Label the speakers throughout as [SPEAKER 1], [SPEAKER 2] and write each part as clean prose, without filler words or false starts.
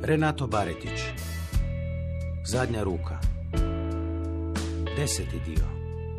[SPEAKER 1] Renato Baretić. Zadnja ruka. 10. dio.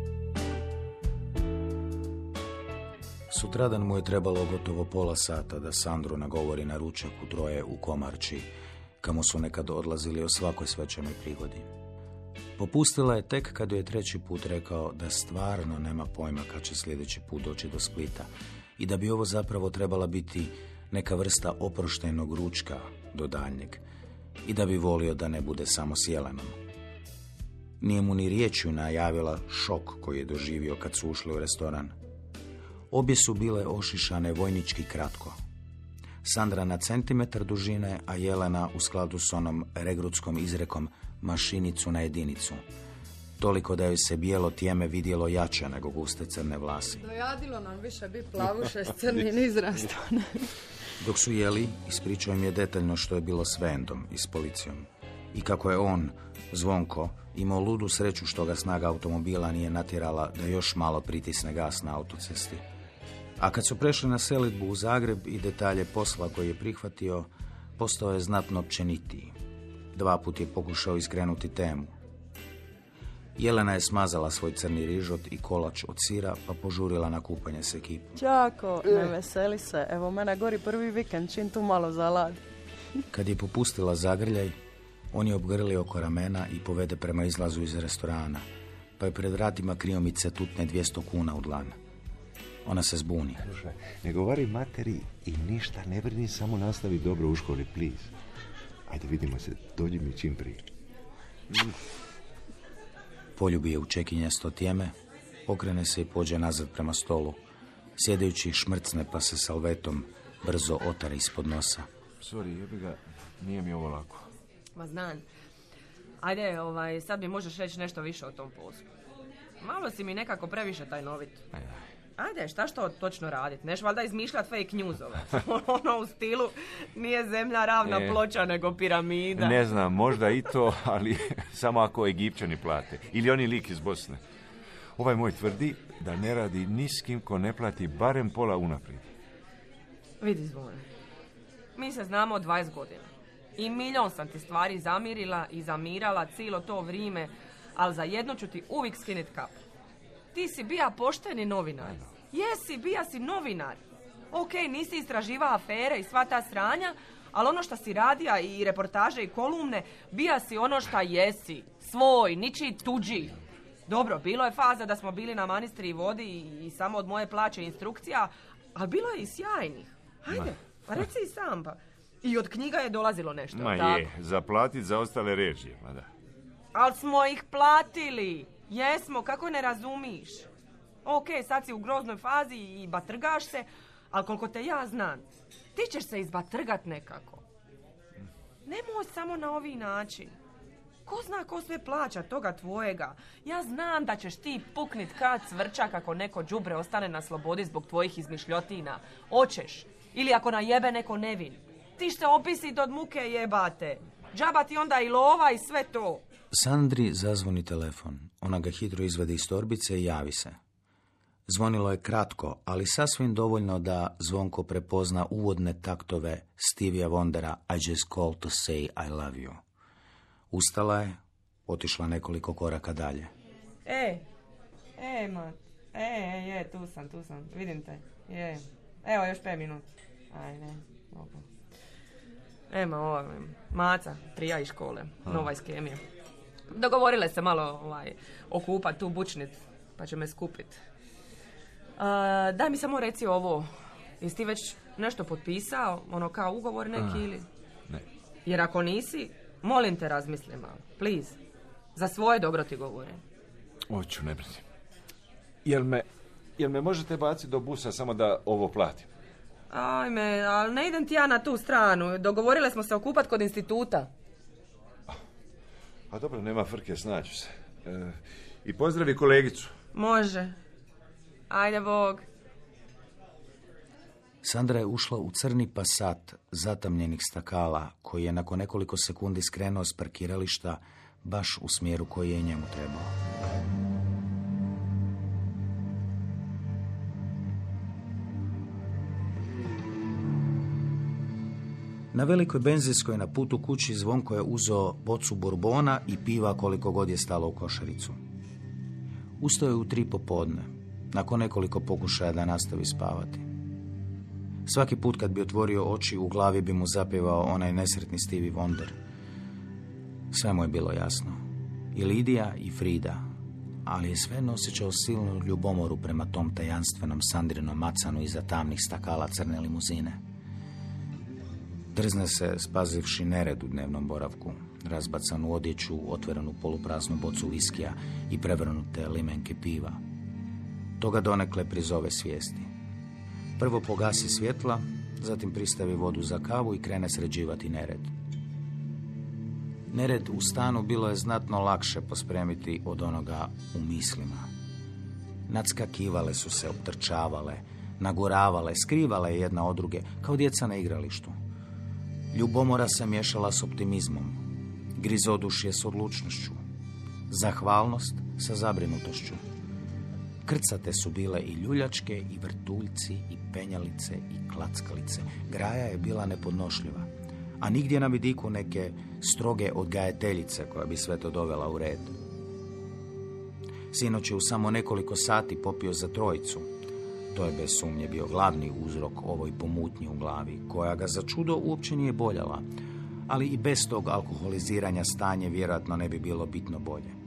[SPEAKER 1] Sutradan mu je trebalo gotovo pola sata da Sandru nagovori na ručak u Troje u Komarči, kamo su nekad odlazili o svakoj svečanoj prigodi. Popustila je tek kad joj je treći put rekao da stvarno nema pojma kad će sljedeći put doći do Splita i da bi ovo zapravo trebala biti neka vrsta oproštajnog ručka do daljnjeg i da bi volio da ne bude samo s Jelenom. Nije mu ni riječju najavila šok koji je doživio kad su ušli u restoran. Obje su bile ošišane vojnički kratko. Sandra na centimetar dužine, a Jelena u skladu s onom regrutskom izrekom mašinicu na jedinicu. Toliko da joj se bijelo tijeme vidjelo jače nego guste crne vlasi.
[SPEAKER 2] Dojadilo nam više bi plavuše s crnim izrastom.
[SPEAKER 1] Dok su jeli, ispričao im je detaljno što je bilo s Vendom i s policijom. I kako je on, Zvonko, imao ludu sreću što ga snaga automobila nije natjerala da još malo pritisne gas na autocesti. A kad su prešli na selidbu u Zagreb i detalje posla koji je prihvatio, postao je znatno općenitiji. 2 put je pokušao iskrenuti temu. Jelena je smazala svoj crni rižot i kolač od sira, pa požurila na kupanje s ekipom.
[SPEAKER 2] Ćako, ne veseli se. Evo, mene gori prvi vikend, čim tu malo zalad.
[SPEAKER 1] Kad je popustila zagrljaj, on je obgrlio oko ramena i povede prema izlazu iz restorana, pa je pred vratima kriomice tutne 200 kuna u dlan. Ona se zbuni.
[SPEAKER 3] Slušaj, ne govori materi i ništa ne brini, samo nastavi dobro u školi, please. Ajde, vidimo se, dođi mi čim prije.
[SPEAKER 1] Poljubi je u čekinjasto tijeme, okrene se i pođe nazad prema stolu. Sjedajući šmrcne pa se salvetom brzo otare ispod nosa.
[SPEAKER 3] Sorry, jebi ga, nije mi ovo lako.
[SPEAKER 4] Ma znam. Ajde, sad mi možeš reći nešto više o tom poslu. Malo si mi nekako previše tajnovit. Ajde, šta što točno radit? Neš valjda izmišljat fake newsove. Ono u stilu nije zemlja ravna ploča nego piramida.
[SPEAKER 3] Ne znam, možda i to, ali samo ako Egipćani plate. Ili oni lik iz Bosne. Ovaj moj tvrdi da ne radi ni s kim ko ne plati barem pola unaprijed.
[SPEAKER 4] Vidi, Zvone, mi se znamo od 20 godina. I milion sam ti stvari zamirila i zamirala cijelo to vrijeme, ali za jedno ću ti uvijek skinit kapu. Ti si bija pošteni novinar. Jesi, bija si novinar. Ok, nisi istraživao afere i sva ta sranja, ali ono što si radija i reportaže i kolumne, bija si ono što jesi. Svoj, ničiji tuđi. Dobro, bilo je faza da smo bili na manistri i vodi i samo od moje plaće instrukcija, ali bilo je i sjajnih. Hajde, pa reci i sam pa. I od knjiga je dolazilo nešto.
[SPEAKER 3] Tako? Zaplatit za ostale režije, da.
[SPEAKER 4] Ali smo ih platili. Jesmo, kako ne razumiš? Ok, sad si u groznoj fazi i batrgaš se, ali koliko te ja znam, ti ćeš se izbatrgat nekako. Nemoj samo na ovi način. Ko zna ko sve plaća toga tvojega? Ja znam da ćeš ti puknit kad cvrčak ako neko đubre ostane na slobodi zbog tvojih izmišljotina. Oćeš. Ili ako najebe neko nevin. Ti će opisit od muke jebate. Džaba ti onda i lova i sve to.
[SPEAKER 1] Sandri zazvoni telefon. Ona ga hitro izvadi iz torbice i javi se. Zvonilo je kratko, ali sasvim dovoljno da Zvonko prepozna uvodne taktove Stevija Wondera I just called to say I love you. Ustala je, otišla nekoliko koraka dalje.
[SPEAKER 4] Tu sam, vidim te. Evo, još 5 minuta. Ajde, ova Maca, prija iz škole, nova iz kemije. Dogovorile se malo okupat tu bučnit, pa će me skupit. Daj mi samo reci ovo, jesi ti već nešto potpisao, ono kao ugovor neki ili?
[SPEAKER 3] Ne.
[SPEAKER 4] Jer ako nisi, molim te razmisli malo, please. Za svoje dobro ti govorim.
[SPEAKER 3] Hoću, ne brini. Jel me možete baciti do busa samo da ovo platim?
[SPEAKER 4] Ajme, ali ne idem ti ja na tu stranu. Dogovorile smo se okupat kod instituta.
[SPEAKER 3] A dobro, nema frke, snaću se. I pozdravi kolegicu.
[SPEAKER 4] Može. Ajde, Bog.
[SPEAKER 1] Sandra je ušla u crni Passat zatamljenih stakala, koji je nakon nekoliko sekundi skrenuo s parkirališta baš u smjeru koji je njemu trebao. Na velikoj benzinskoj na putu kući Zvonko je uzeo bocu burbona i piva koliko god je stalo u košaricu. Ustao je u 3 popodne, nakon nekoliko pokušaja da nastavi spavati. Svaki put kad bi otvorio oči, u glavi bi mu zapjevao onaj nesretni Stevie Wonder. Sve mu je bilo jasno. I Lidija i Frida, ali je svejedno osjećao silnu ljubomoru prema tom tajanstvenom Sandrinom macanu iza tamnih stakala crne limuzine. Drzne se, spazivši nered u dnevnom boravku, razbacanu odjeću, otvorenu polupraznu bocu viskija i prevrnute limenke piva. Toga donekle prizove svijesti. Prvo pogasi svjetla, zatim pristavi vodu za kavu i krene sređivati nered. Nered u stanu bilo je znatno lakše pospremiti od onoga u mislima. Nadskakivale su se, optrčavale, naguravale, skrivale jedna od druge, kao djeca na igralištu. Ljubomora se miješala s optimizmom, grizodušje s odlučnošću, zahvalnost sa zabrinutošću. Krcate su bile i ljuljačke, i vrtuljci, i penjalice, i klackalice. Graja je bila nepodnošljiva, a nigdje na vidiku neke stroge odgajateljice koja bi sve to dovela u red. Sinoć je u samo nekoliko sati popio za 3. To je bez sumnje bio glavni uzrok ovoj pomutnji u glavi, koja ga za čudo uopće nije boljala, ali i bez tog alkoholiziranja stanje vjerojatno ne bi bilo bitno bolje.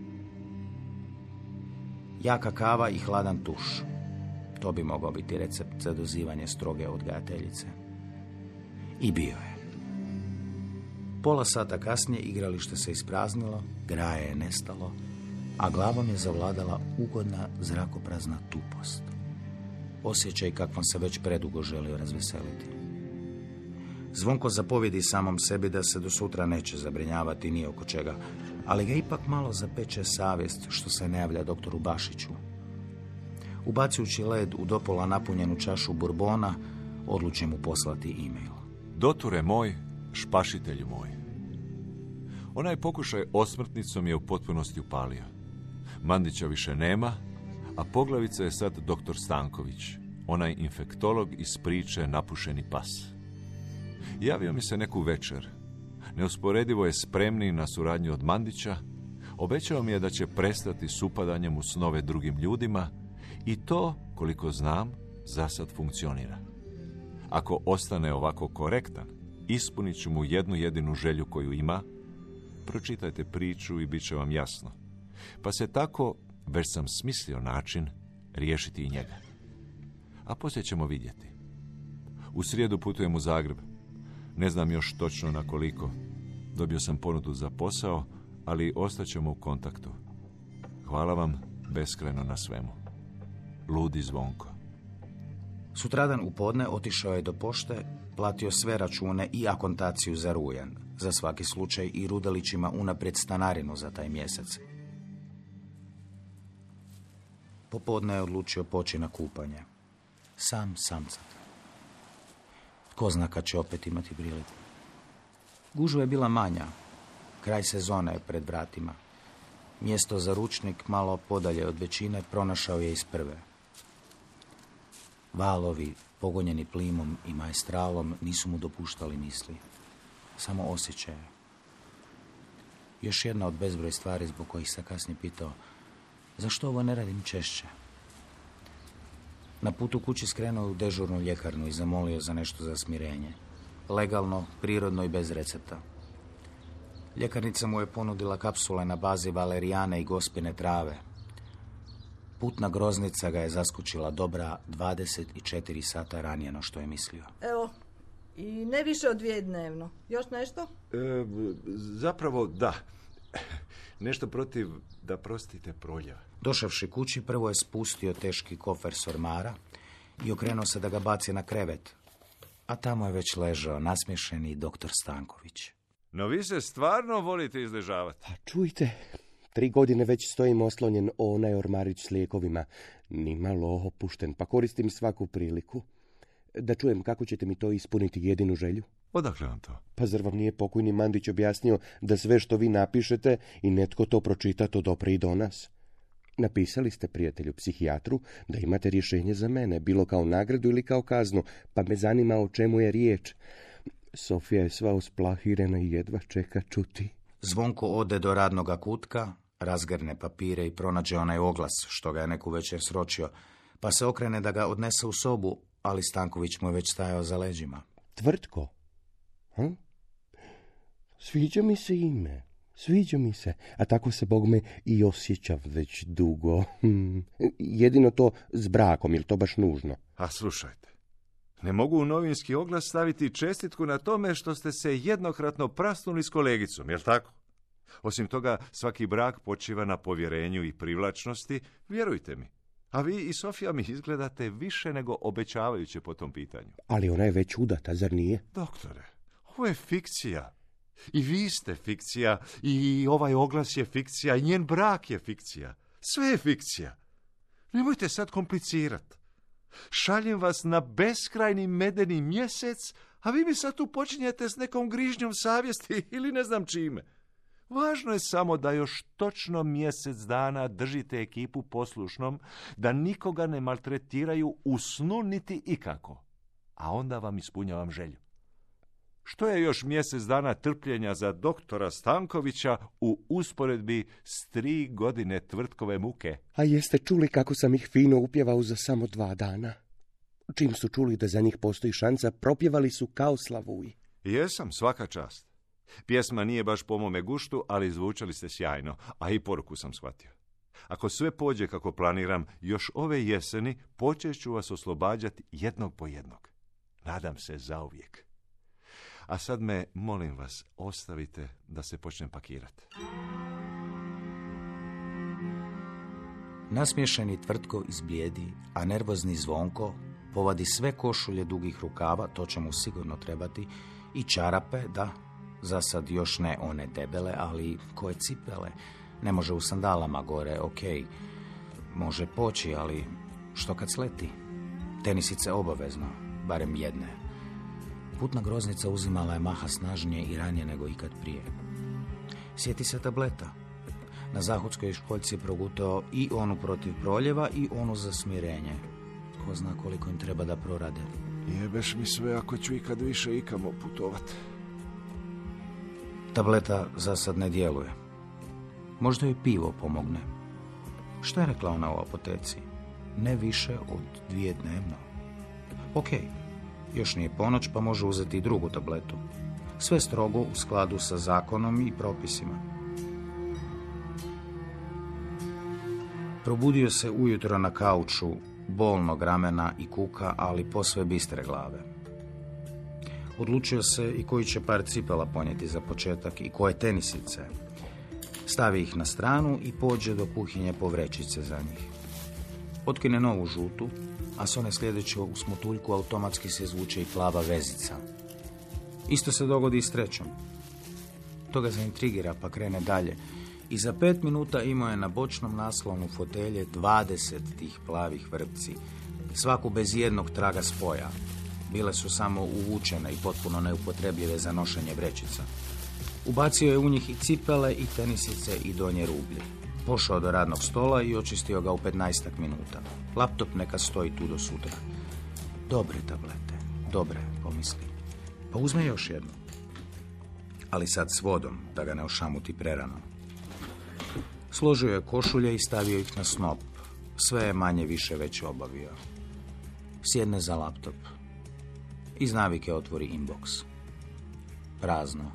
[SPEAKER 1] Jaka kava i hladan tuš. To bi mogao biti recept za dozivanje stroge odgajateljice. I bio je. Pola sata kasnije igralište se ispraznilo, graje je nestalo, a glavom je zavladala ugodna zrakoprazna tupost. Osjećaj kakvom se već predugo želio razveseliti. Zvonko zapovjedi samom sebi da se do sutra neće zabrinjavati ni oko čega, ali ga ipak malo zapeče savjest što se ne javlja doktoru Bašiću. Ubacujući led u dopola napunjenu čašu burbona, odluči mu poslati e-mail.
[SPEAKER 3] Doture moj, špašitelju moj. Onaj pokušaj osmrtnicom je u potpunosti upalio. Mandića više nema, a poglavica je sad doktor Stanković, onaj infektolog iz priče Napušeni pas. Javio mi se neku večer. Neusporedivo je spremniji na suradnju od Mandića, obećao mi je da će prestati s upadanjem u snove drugim ljudima i to, koliko znam, za sad funkcionira. Ako ostane ovako korektan, ispunit ću mu jednu jedinu želju koju ima, pročitajte priču i bit će vam jasno. Pa se tako, već sam smislio način, riješiti i njega. A poslije ćemo vidjeti. U srijedu putujem u Zagreb. Ne znam još točno na koliko. Dobio sam ponudu za posao, ali ostaćemo u kontaktu. Hvala vam beskrajno na svemu. Ludi Zvonko.
[SPEAKER 1] Sutradan u podne otišao je do pošte, platio sve račune i akontaciju za rujan, za svaki slučaj i Rudelićima unaprijed stanarinu za taj mjesec. Popodne je odlučio poći na kupanje. Sam samcat. Tko zna kad će opet imati priliku. Gužva je bila manja. Kraj sezone je pred vratima. Mjesto za ručnik, malo podalje od većine, pronašao je iz prve. Valovi, pogonjeni plimom i maestralom, nisu mu dopuštali misli. Samo osjećaje. Još jedna od bezbroj stvari zbog kojih se kasnije pitao zašto ovo ne radim češće. Na putu kući skrenuo u dežurnu ljekarnu i zamolio za nešto za smirenje. Legalno, prirodno i bez recepta. Ljekarnica mu je ponudila kapsule na bazi valerijane i gospine trave. Putna groznica ga je zaskočila dobra 24 sata ranije no što je mislio.
[SPEAKER 5] Evo, i ne više od 2 dnevno. Još nešto?
[SPEAKER 3] Zapravo da. Nešto protiv da prostite proljev.
[SPEAKER 1] Došavši kući, prvo je spustio teški kofer s ormara i okrenuo se da ga baci na krevet. A tamo je već ležao nasmješeni doktor Stanković.
[SPEAKER 3] No vi se stvarno volite izležavati.
[SPEAKER 6] A čujte, 3 godine već stojim oslonjen o onaj ormarić s lijekovima. Nimalo opušten, pa koristim svaku priliku. Da čujem kako ćete mi to ispuniti jedinu želju.
[SPEAKER 3] Odakle vam to?
[SPEAKER 6] Pa zar vam nije pokojni Mandić objasnio da sve što vi napišete i netko to pročita, to dopre i do nas? Napisali ste prijatelju psihijatru da imate rješenje za mene, bilo kao nagradu ili kao kaznu, pa me zanima o čemu je riječ. Sofija je sva usplahirena i jedva čeka čuti.
[SPEAKER 1] Zvonko ode do radnoga kutka, razgrne papire i pronađe onaj oglas što ga je neku večer sročio, pa se okrene da ga odnese u sobu, ali Stanković mu je već stajao za leđima.
[SPEAKER 6] Tvrtko? Sviđa mi se ime. Sviđa mi se, a tako se, Bog me, i osjećam već dugo. Jedino to s brakom, jer to baš nužno.
[SPEAKER 3] A slušajte, ne mogu u novinski oglas staviti čestitku na tome što ste se jednokratno prasnuli s kolegicom, jel tako? Osim toga, svaki brak počiva na povjerenju i privlačnosti, vjerujte mi. A vi i Sofija mi izgledate više nego obećavajuće po tom pitanju.
[SPEAKER 6] Ali ona je već udata, zar nije?
[SPEAKER 3] Doktore, ovo je fikcija. I vi ste fikcija, i ovaj oglas je fikcija, i njen brak je fikcija. Sve je fikcija. Nemojte sad komplicirati. Šaljem vas na beskrajni medeni mjesec, a vi mi sad tu počinjete s nekom grižnjom savjesti ili ne znam čime. Važno je samo da još točno mjesec dana držite ekipu poslušnom, da nikoga ne maltretiraju u snu niti ikako. A onda vam ispunjavam želju. Što je još mjesec dana trpljenja za doktora Stankovića u usporedbi s 3 godine tvrtkove muke?
[SPEAKER 6] A jeste čuli kako sam ih fino upjevao za samo 2 dana? Čim su čuli da za njih postoji šansa, propjevali su kao slavuji.
[SPEAKER 3] Jesam, svaka čast. Pjesma nije baš po mome guštu, ali zvučali ste sjajno, a i poruku sam shvatio. Ako sve pođe kako planiram, još ove jeseni počet ću vas oslobađati jednog po jednog. Nadam se zauvijek. A sad me, molim vas, ostavite da se počnem pakirati.
[SPEAKER 1] Nasmiješeni Tvrtko izblijedi, a nervozni Zvonko povadi sve košulje dugih rukava, to će mu sigurno trebati, i čarape, da, za sad još ne one debele, ali koje cipele. Ne može u sandalama gore, okej. Može poći, ali što kad sleti? Tenisice obavezno, barem jedne. Putna groznica uzimala je maha snažnije i ranije nego ikad prije. Sjeti se tableta. Na zahodskoj školjci je progutao i onu protiv proljeva i onu za smirenje. Ko zna koliko im treba da prorade.
[SPEAKER 3] Jebeš mi sve ako ću ikad više ikamo putovat.
[SPEAKER 1] Tableta za sad ne djeluje. Možda joj pivo pomogne. Šta je rekla ona u apoteci? Ne više od 2 dnevno. Okej. Još nije ponoć, pa može uzeti i drugu tabletu. Sve strogo u skladu sa zakonom i propisima. Probudio se ujutro na kauču, bolnog ramena i kuka, ali posve bistre glave. Odlučio se i koji će par cipela ponijeti za početak i koje tenisice. Stavi ih na stranu i pođe do kuhinje po vrećice za njih. Otkine novu žutu, a s one sljedeće u smutuljku automatski se izvuče i plava vezica. Isto se dogodi i s trećom. To ga zaintrigira pa krene dalje. I za 5 minuta imao je na bočnom naslonu fotelje 20 tih plavih vrpci, svaku bez jednog traga spoja. Bile su samo uvučene i potpuno neupotrebljive za nošenje vrećica. Ubacio je u njih i cipele, i tenisice, i donje rublje. Pošao do radnog stola i očistio ga u 15 minuta. Laptop neka stoji tu do sutra. Dobre tablete, dobre, pomisli. Pa uzme još jednu. Ali sad s vodom, da ga ne ošamuti prerano. Složio je košulje i stavio ih na snop. Sve je manje više već obavio. Sjedne za laptop. Iz navike otvori inbox. Prazno.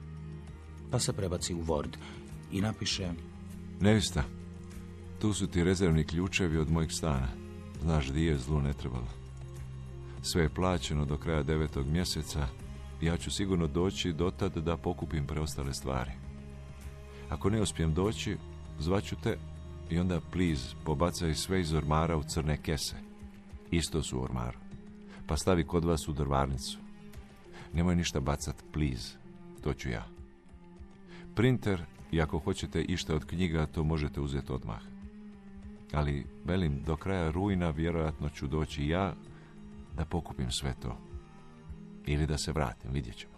[SPEAKER 1] Pa se prebaci u Word i napiše:
[SPEAKER 3] Nevista, tu su ti rezervni ključevi od mojeg stana. Znaš, di je, zlu ne trebalo. Sve je plaćeno do kraja 9. mjeseca. Ja ću sigurno doći dotad da pokupim preostale stvari. Ako ne uspijem doći, zvaću te i onda, please, pobacaj sve iz ormara u crne kese. Isto su u ormaru. Pa stavi kod vas u drvarnicu. Nemoj ništa bacat, please. To ću ja. Printer, i ako hoćete išta od knjiga, to možete uzeti odmah. Ali, velim, do kraja rujna vjerojatno ću doći ja da pokupim sve to. Ili da se vratim, vidjet ćemo.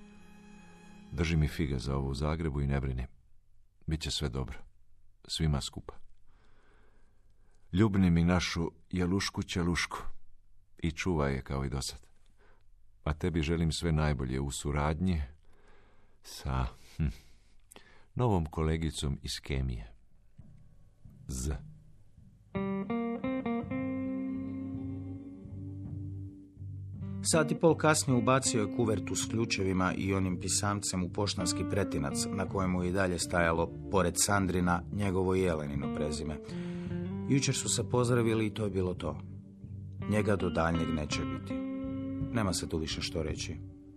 [SPEAKER 3] Drži mi fige za ovo u Zagrebu i ne brini. Biće sve dobro. Svima skupa. Ljubni mi našu jelušku ćelušku i čuvaj je kao i dosad. A tebi želim sve najbolje u suradnji sa novom kolegicom iz kemije. Z.
[SPEAKER 1] Sat i pol kasnije ubacio je kuvertu s ključevima i onim pisamcem u poštanski pretinac, na kojemu je i dalje stajalo, pored Sandrina, njegovo i Jelenino prezime. Jučer su se pozdravili i to je bilo to. Njega do daljnjeg neće biti. Nema se tu više što reći.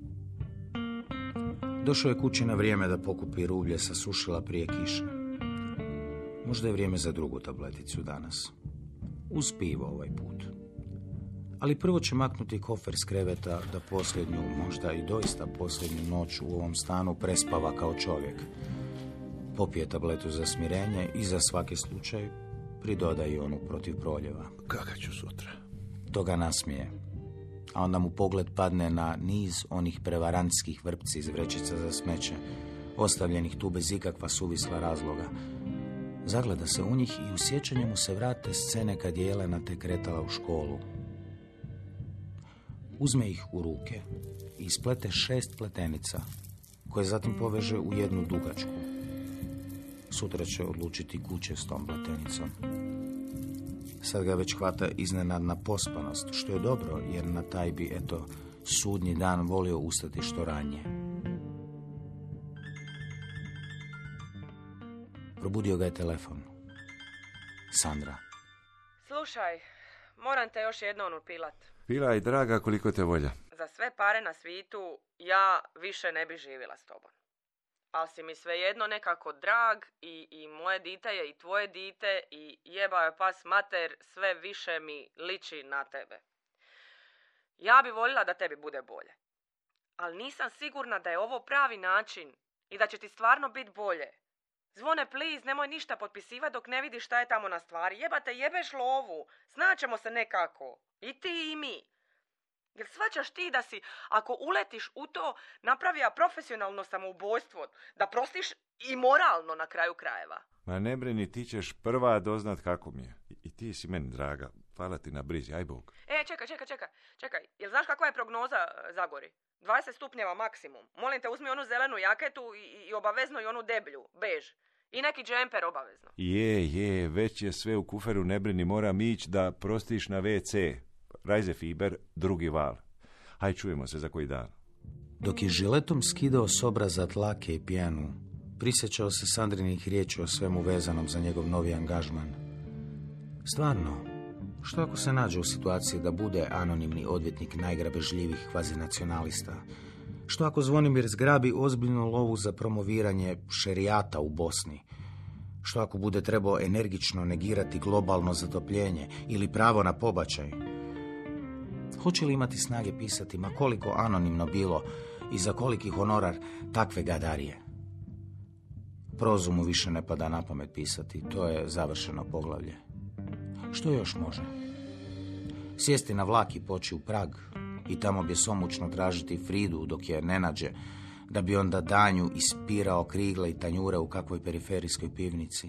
[SPEAKER 1] Došao je kući na vrijeme da pokupi rublje sa sušila prije kiše. Možda je vrijeme za drugu tableticu danas. Uz pivo ovaj put. Ali prvo će maknuti kofer s kreveta da posljednju, možda i doista posljednju noć u ovom stanu prespava kao čovjek. Popije tabletu za smirenje i za svaki slučaj pridoda i onu protiv proljeva.
[SPEAKER 7] Kaka ću sutra?
[SPEAKER 1] To ga nasmije. A onda mu pogled padne na niz onih prevarantskih vrpci iz vrećica za smeće, ostavljenih tu bez ikakva suvisla razloga. Zagleda se u njih i u sjećanje mu se vrate scene kad je Jelena te kretala u školu. Uzme ih u ruke i isplete 6 pletenica, koje zatim poveže u jednu dugačku. Sutra će odlučiti kuće s tom pletenicom. Sad ga već hvata iznenadna pospanost, što je dobro, jer na taj bi, eto, sudnji dan volio ustati što ranije. Probudio ga je telefon. Sandra.
[SPEAKER 4] Slušaj, moram te još jednom upilat.
[SPEAKER 3] Pilaj, draga, koliko te volja.
[SPEAKER 4] Za sve pare na svitu ja više ne bi živjela s tobom. Ali si mi svejedno nekako drag i moje dite je i tvoje dite i jebao je pas mater, sve više mi liči na tebe. Ja bi voljela da tebi bude bolje. Ali nisam sigurna da je ovo pravi način i da će ti stvarno biti bolje. Zvone, please, nemoj ništa potpisivati dok ne vidiš šta je tamo na stvari. Jebate, jebeš lovu. Znaćemo se nekako. I ti i mi. Jel shvaćaš ti da si, ako uletiš u to, napravija profesionalno samoubojstvo, da prostiš i moralno na kraju krajeva?
[SPEAKER 3] Ma ne brini, ti ćeš prva doznat kako mi je. I ti si meni draga. Hvala ti na brizi, aj Bog.
[SPEAKER 4] Čekaj. Jel znaš kakva je prognoza Zagori? 20 stupnjeva maksimum. Molim te, uzmi onu zelenu jaketu i obavezno i onu deblju, bež. I neki džemper obavezno.
[SPEAKER 3] Je, već je sve u kuferu, ne brini, moram ići da prostiš na WC. Rajze fiber, drugi val. Aj, čujemo se za koji dan.
[SPEAKER 1] Dok je žiletom skidao s obraza tlake i pjenu, prisjećao se Sandrinih riječi o svemu vezanom za njegov novi angažman. Stvarno, što ako se nađe u situaciji da bude anonimni odvjetnik najgrabežljivih kvazinacionalista? Što ako Zvonimir zgrabi ozbiljnu lovu za promoviranje šerijata u Bosni? Što ako bude trebao energično negirati globalno zatopljenje ili pravo na pobačaj? Hoće li imati snage pisati, ma koliko anonimno bilo i za koliki honorar, takve gadarije? Prozu mu više ne pada na pamet pisati, to je završeno poglavlje. Što još može? Sjesti na vlak i poći u Prag i tamo bjesomučno tražiti Fridu dok je ne nađe, da bi onda danju ispirao krigle i tanjure u kakvoj periferijskoj pivnici.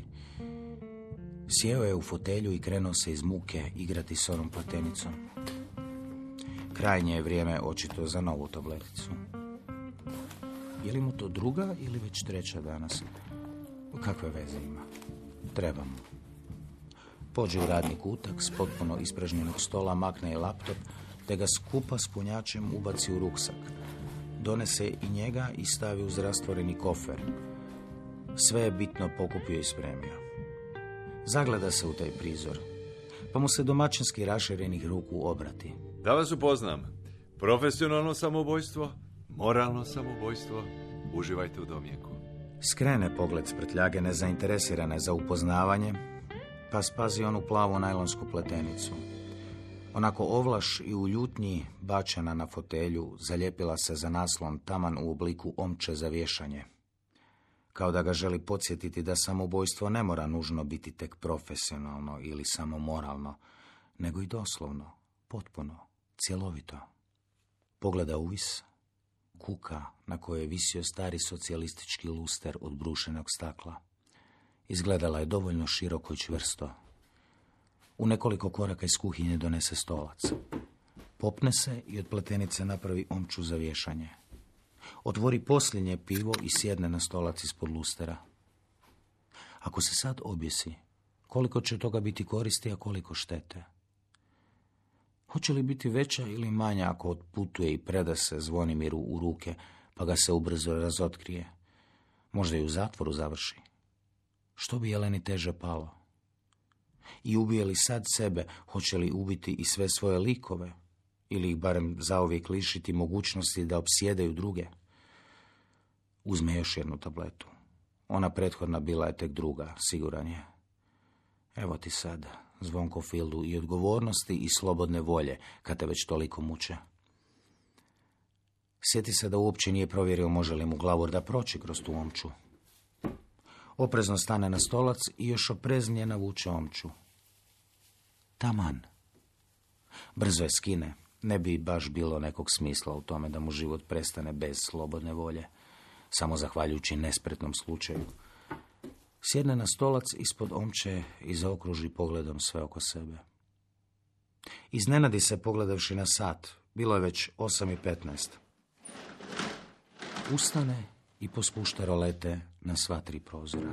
[SPEAKER 1] Sjeo je u fotelju i krenuo se iz muke igrati s onom pletenicom. Krajnje je vrijeme očito za novu tableticu. Je li mu to druga ili već treća danas? Kakve veze ima? Treba mu. Pođe u radni kutak, s potpuno ispražnjenog stola makne i laptop, te ga skupa s punjačem ubaci u ruksak. Donese i njega i stavi uz rastvoreni kofer. Sve je bitno pokupio i spremio. Zagleda se u taj prizor, pa mu se domaćinski raširenih ruku obrati.
[SPEAKER 3] Da vas upoznam. Profesionalno samoubojstvo, moralno samoubojstvo. Uživajte u domjenku.
[SPEAKER 1] Skrene pogled s prtljage nezainteresirane za upoznavanje, pa spazi onu plavu najlonsku pletenicu. Onako ovlaš i u ljutnji, bačena na fotelju, zalijepila se za naslon taman u obliku omče za vješanje. Kao da ga želi podsjetiti da samoubojstvo ne mora nužno biti tek profesionalno ili samo moralno, nego i doslovno, potpuno, cjelovito. Pogleda uvis, kuka na kojoj je visio stari socijalistički luster od brušenog stakla. Izgledala je dovoljno široko i čvrsto. U nekoliko koraka iz kuhinje donese stolac. Popne se i od pletenice napravi omču za vješanje. Otvori posljednje pivo i sjedne na stolac ispod lustera. Ako se sad objesi, koliko će toga biti koristi, a koliko štete? Hoće li biti veća ili manja ako otputuje i preda se Zvonimiru u ruke, pa ga se ubrzo razotkrije? Možda i u zatvoru završi. Što bi Jeleni teže palo? I ubije li sad sebe, hoće li ubiti i sve svoje likove? Ili ih barem zauvijek lišiti mogućnosti da opsjedaju druge? Uzme još jednu tabletu. Ona prethodna bila je tek druga, siguran je. Evo ti sad, Zvonko Fildu, i odgovornosti i slobodne volje, kad te već toliko muče. Sjeti se da uopće nije provjerio može li mu Glavorda proći kroz tu omču. Oprezno stane na stolac i još opreznije navuče omču. Taman. Brzo je skine. Ne bi baš bilo nekog smisla u tome da mu život prestane bez slobodne volje, samo zahvaljujući nespretnom slučaju. Sjedne na stolac ispod omče i zaokruži pogledom sve oko sebe. Iznenadi se pogledavši na sat. Bilo je već 8:15. Ustane i pospušta rolete na sva 3 prozora.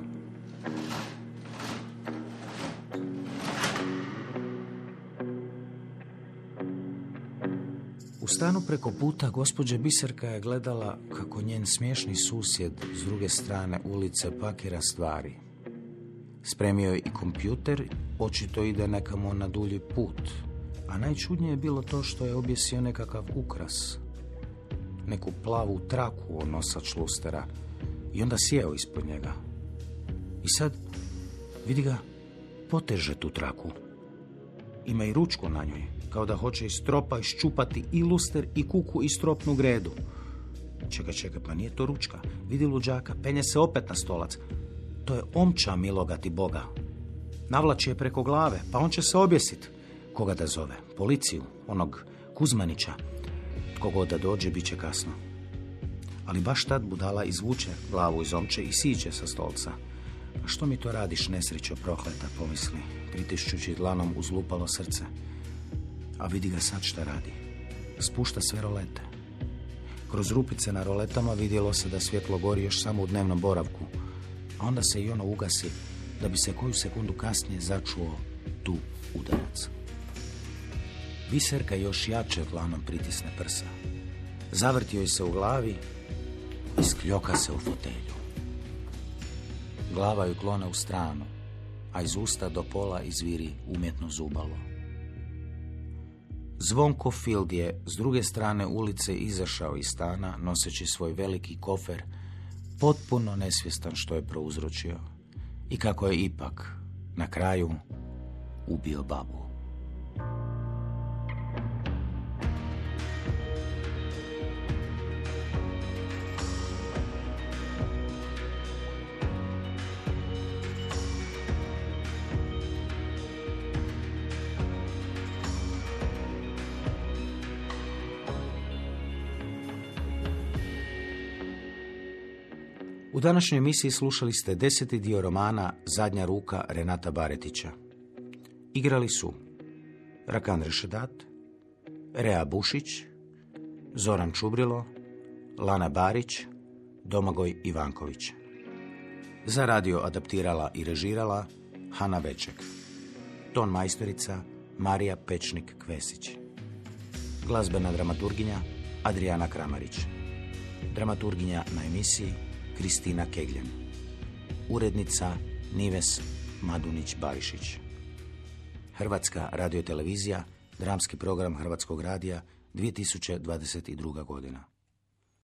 [SPEAKER 1] U stanu preko puta gospođe Biserka je gledala kako njen smiješni susjed s druge strane ulice pakira stvari. Spremio je i kompjuter, očito ide nekamo na dulji put, a najčudnije je bilo to što je objesio nekakav ukras. Neku plavu traku od nosač lustera i onda sjeo ispod njega. I sad, vidi ga, poteže tu traku. Ima i ručku na njoj, kao da hoće iz stropa iščupati i luster i kuku i stropnu gredu. Čekaj, pa nije to ručka. Vidi luđaka, penje se opet na stolac. To je omča, miloga ti Boga. Navlači je preko glave, pa on će se objesit. Koga da zove? Policiju, onog Kuzmanića. Tko god da dođe, bit će kasno. Ali baš tad budala izvuče glavu iz omče i siđe sa stolca. A što mi to radiš, nesrećo prokleta, pomisli, pritišćući dlanom uz lupalo srce. A vidi ga sad šta radi. Spušta sve rolete. Kroz rupice na roletama vidjelo se da svjetlo gori još samo u dnevnom boravku, a onda se i ono ugasi, da bi se koju sekundu kasnije začuo tu udarac. Biserka još jače dlanom pritisne prsa. Zavrti joj se u glavi i skljoka se u fotelju. Glava ju klone u stranu, a iz usta do pola izviri umjetno zubalo. Zvonko Fild je s druge strane ulice izašao iz stana, noseći svoj veliki kofer, potpuno nesvjestan što je prouzročio i kako je ipak na kraju ubio babu. U današnjoj emisiji slušali ste 10. dio romana Zadnja ruka Renata Baretića. Igrali su Rakan Rešedat, Rea Bušić, Zoran Čubrilo, Lana Barić, Domagoj Ivanković. Za radio adaptirala i režirala Hana Veček. Ton majstorica Marija Pečnik-Kvesić. Glazbena dramaturginja Adriana Kramarić. Dramaturginja na emisiji Kristina Kegljen. Urednica Nives Madunić-Barišić. Hrvatska radiotelevizija, dramski program Hrvatskog radija, 2022. godina.